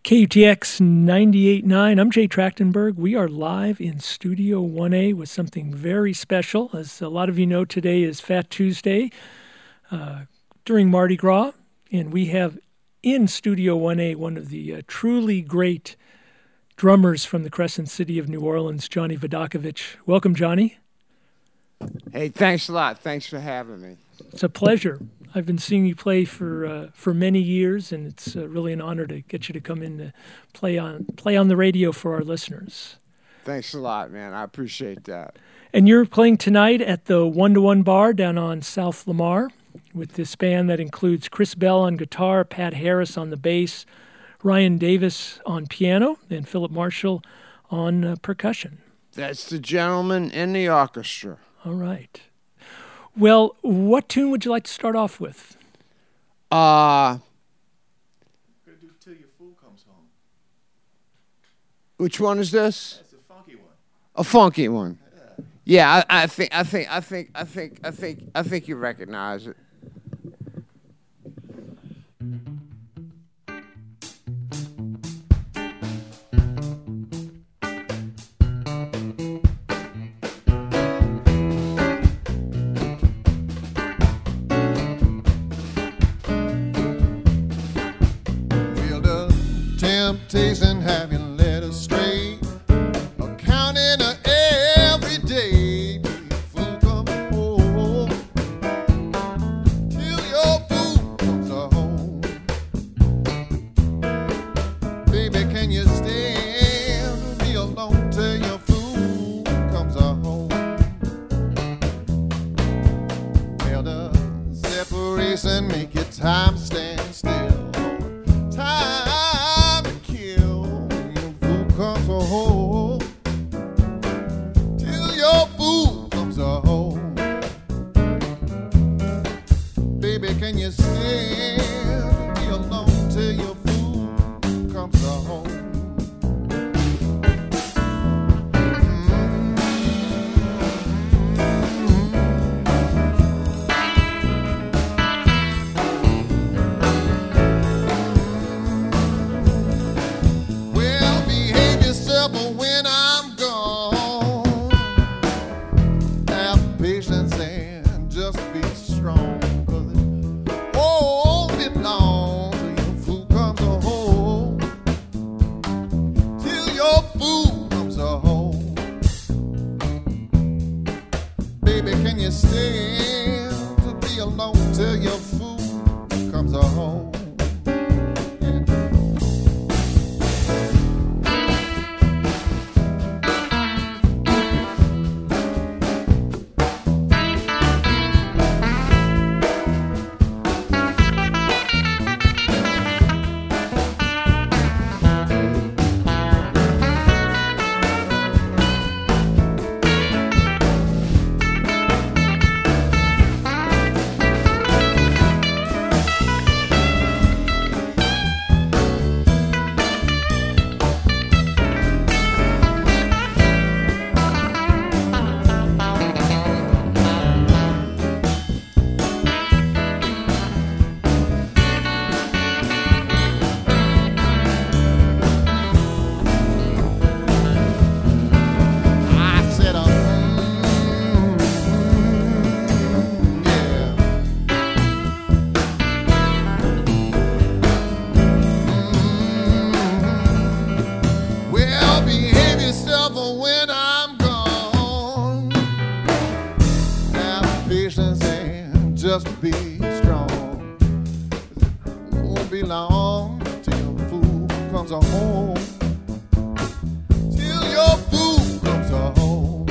KUTX 98.9. I'm Jay Trachtenberg. We are live in Studio 1A with something very special. As a lot of you know, today is Fat Tuesday during Mardi Gras, and we have in Studio 1A one of the truly great drummers from the Crescent City of New Orleans, Johnny Vodakovich. Welcome, Johnny. Hey, thanks a lot. Thanks for having me. It's a pleasure. I've been seeing you play for many years, and it's really an honor to get you to come in to play on the radio for our listeners. Thanks a lot, man. I appreciate that. And you're playing tonight at the 1-to-1 Bar down on South Lamar with this band that includes Chris Bell on guitar, Pat Harris on the bass, Ryan Davis on piano, and Philip Marshall on percussion. That's the gentleman in the orchestra. All right. Well, what tune would you like to start off with? Gonna do Till Your Fool Comes Home. Which one is this? That's a funky one. A funky one. Yeah, I think you recognize it. Temptation have you led astray, accounting of every day. Fool come home, till your fool comes home. Baby, can you stand to be alone till your fool comes home? Well, the separation make your time stand still. Time to kill your fool comes home, till your fool comes home. Baby, can you stand to be alone till your fool comes home? When I'm gone, have patience and just be strong, 'cause it won't be long till your fool comes home, till your fool comes home. Baby, can you stand to be alone till your fool comes home? When I'm gone, have patience and just be strong. It won't be long till your fool comes home, till your fool comes home.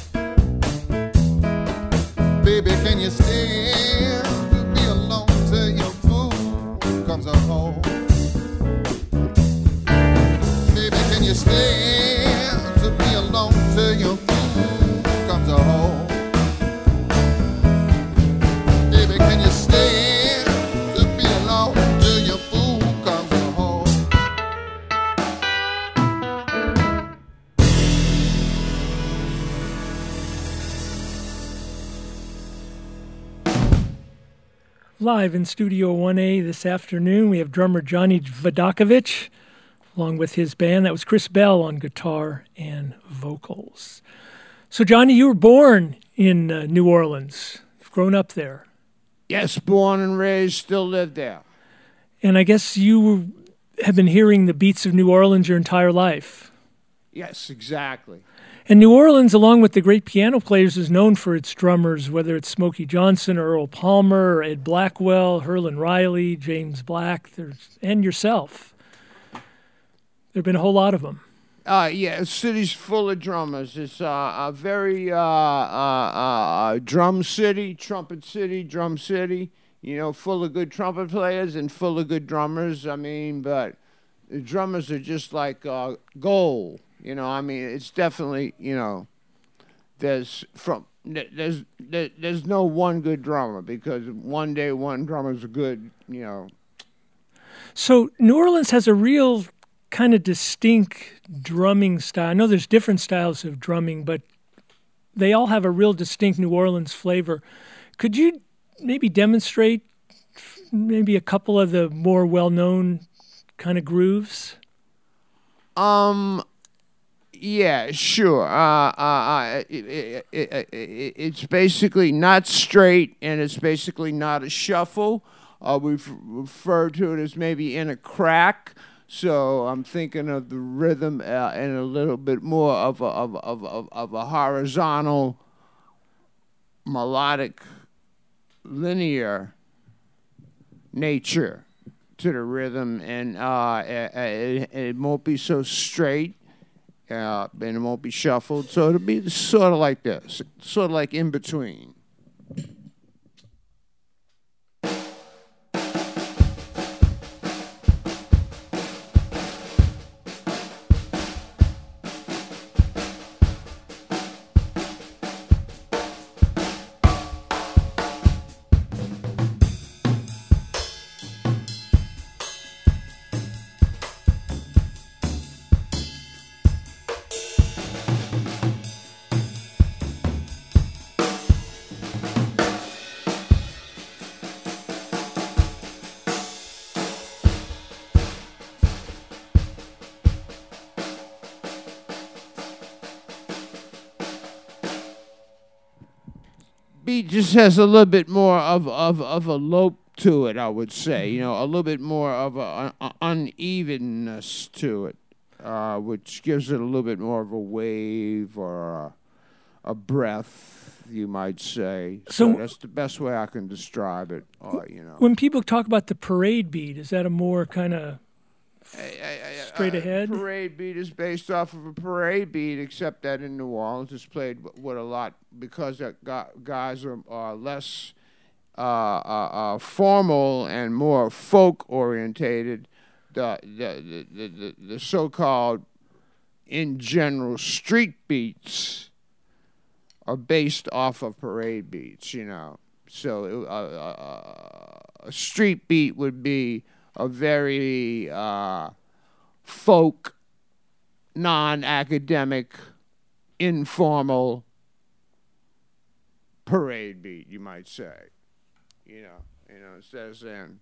Baby, can you stand to be alone till your fool comes home? Baby, can you stand to be alone till your fool comes home? Baby, can you stand to be alone till your fool comes home? Live in Studio 1A this afternoon, we have drummer Johnny Vodakovich. along with his band. That was Chris Bell on guitar and vocals. So, Johnny, you were born in New Orleans. You've grown up there. Yes, born and raised, still live there. And I guess you have been hearing the beats of New Orleans your entire life. Yes, exactly. And New Orleans, along with the great piano players, is known for its drummers, whether it's Smokey Johnson or Earl Palmer, or Ed Blackwell, Herlin Riley, James Black, and yourself. There have been a whole lot of them. Yeah, the city's full of drummers. It's a very drum city, trumpet city, drum city. You know, full of good trumpet players and full of good drummers. I mean, but the drummers are just like gold. You know, I mean, it's definitely, you know, there's no one good drummer, because one day one drummer's good, you know. So New Orleans has a real kind of distinct drumming style. I know there's different styles of drumming, but they all have a real distinct New Orleans flavor. Could you maybe demonstrate maybe a couple of the more well-known kind of grooves? Yeah, sure. It's basically not straight, and it's basically not a shuffle. We've referred to it as maybe in a crack. So I'm thinking of the rhythm and a little bit more of a horizontal, melodic, linear nature to the rhythm, and it won't be so straight. And it won't be shuffled, so it'll be sort of like this, sort of like in between. Beat just has a little bit more of a lope to it, I would say. You know, a little bit more of a unevenness to it, which gives it a little bit more of a wave or a breath, you might say. So that's the best way I can describe it. You know, when people talk about the parade beat, is that a more kind of straight ahead? Parade beat is based off of a parade beat, except that in New Orleans it's played with a lot, because guys are less formal and more folk orientated. The so-called, in general, street beats are based off of parade beats. You know, so a street beat would be a very folk, non-academic, informal parade beat, you might say. You know, instead of saying,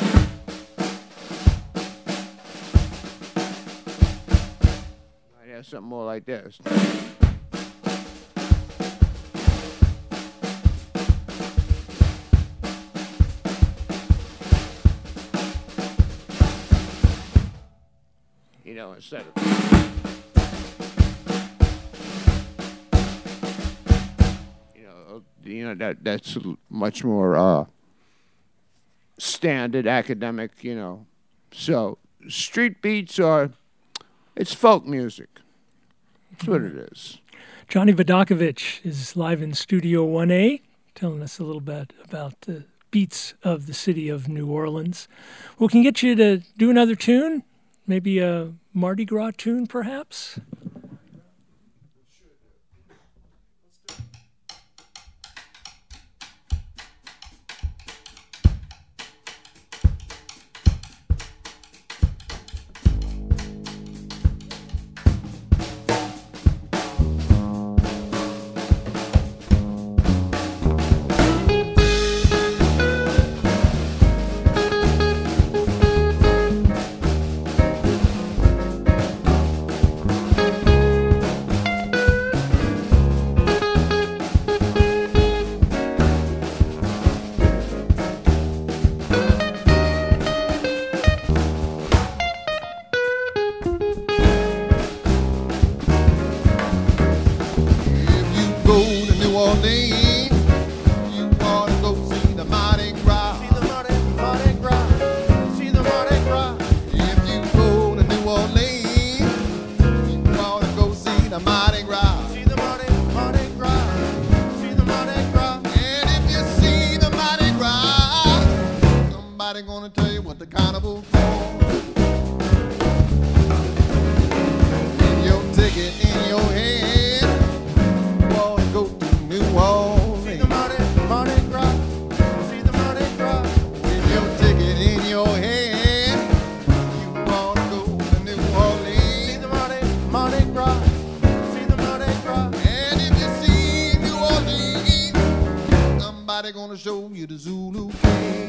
might have something more like this. You know, instead of, that's much more standard academic, you know. So street beats it's folk music. That's what it is. Johnny Vodakovich is live in Studio 1A, telling us a little bit about the beats of the city of New Orleans. We can get you to do another tune. Maybe a Mardi Gras tune, perhaps? ticket in your hand, you ought to go to New Orleans. See the Mardi Gras. See the Mardi Gras. With your ticket in your hand, you ought to go to New Orleans. See the Mardi Gras. See the Mardi Gras. And if you see New Orleans, somebody gonna show you the Zulu King.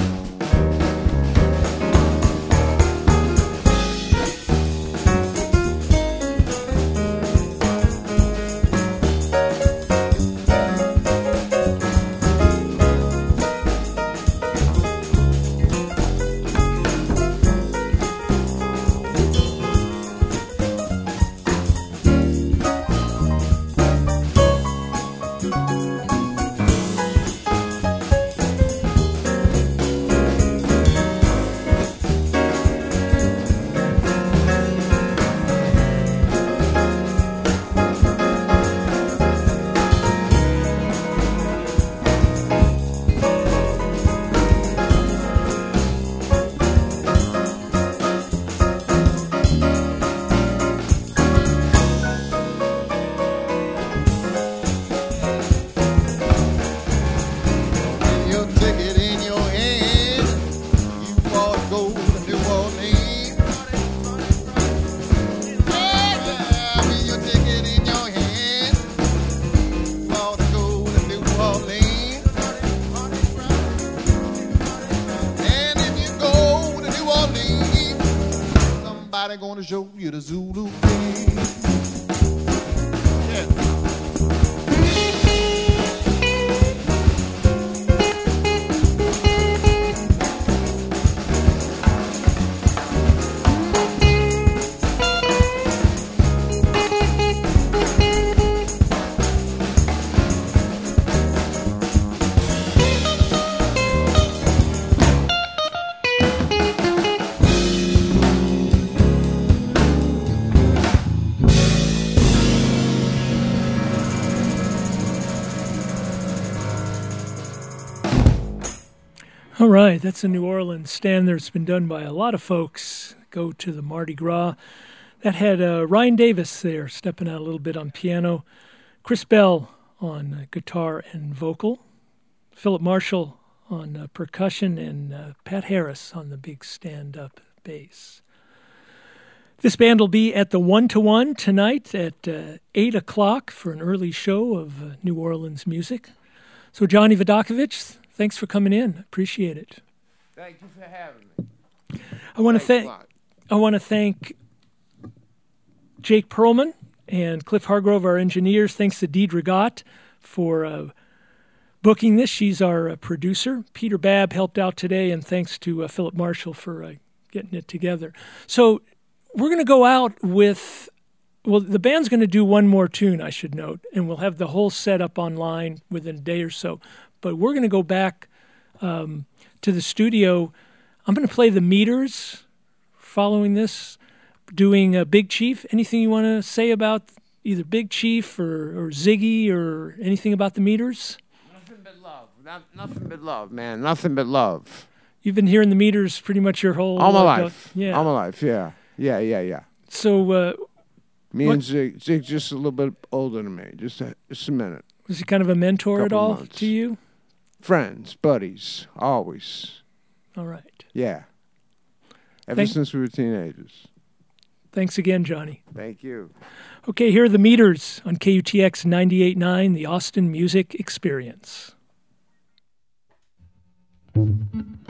Gonna show you the Zulu King. Yeah. All right, that's a New Orleans stand that's been done by a lot of folks. Go to the Mardi Gras. That had Ryan Davis there stepping out a little bit on piano, Chris Bell on guitar and vocal, Philip Marshall on percussion, and Pat Harris on the big stand-up bass. This band will be at the 1-to-1 tonight at 8 o'clock for an early show of New Orleans music. So Johnny Vodakovich, thanks for coming in. Appreciate it. Thank you for having me. I want to thank Jake Perlman and Cliff Hargrove, our engineers. Thanks to Deidre Gott for booking this. She's our producer. Peter Babb helped out today, and thanks to Philip Marshall for getting it together. So we're going to go out with, well, the band's going to do one more tune, I should note, and we'll have the whole set up online within a day or so. But we're going to go back to the studio. I'm going to play the Meters following this, doing Big Chief. Anything you want to say about either Big Chief or Ziggy or anything about the Meters? Nothing but love. Nothing but love, man. Nothing but love. You've been hearing the Meters pretty much your whole... All my life. Yeah. All my life, yeah. Yeah. So... me and Zig just a little bit older than me. Just a minute. Was he kind of a mentor at all to you? Friends, buddies, always. All right. Yeah. Ever since we were teenagers. Thanks again, Johnny. Thank you. Okay, here are the Meters on KUTX 98.9, the Austin Music Experience.